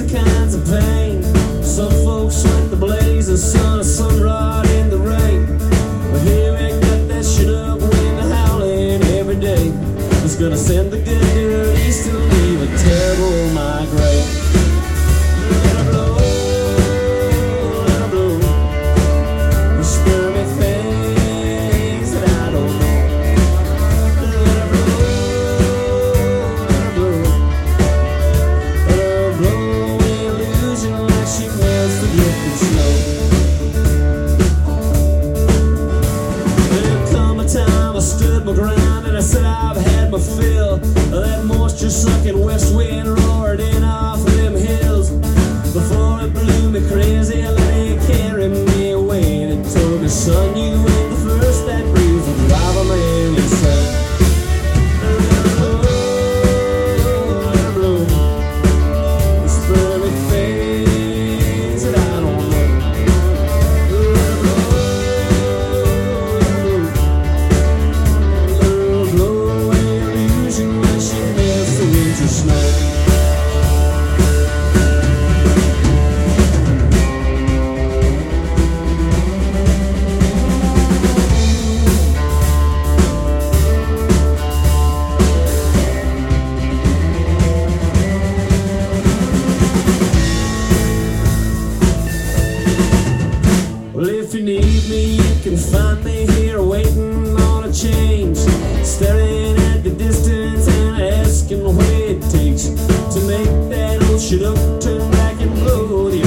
of kinds of pain. Some folks sweat the blaze of sun, a sun rod in the rain. But here we got that shit up when the howling every day. It's gonna send the good dirt east to leave a terrible migraine. Let her blow, let her blow. Whisper me things that I don't know. Let her blow, let her blow. Let her blow illusion like she melts the dripping snow. There'll come a time I stood my ground and I said I've had my fill. That moisture-sucking west wind roared in off them hills. Before it blew me crazy, let it carry me away. And it told me, son, you ain't the first that breeze will drive a man insane. Let her blow, let her blow. Whisper me things that I don't know. Let her blow, let her blow. Illusion like she melts the winter snow. Well, if you need me, you can find me here waiting on a change, staring at the distance and asking what it takes to make that old shit up turn back and blow the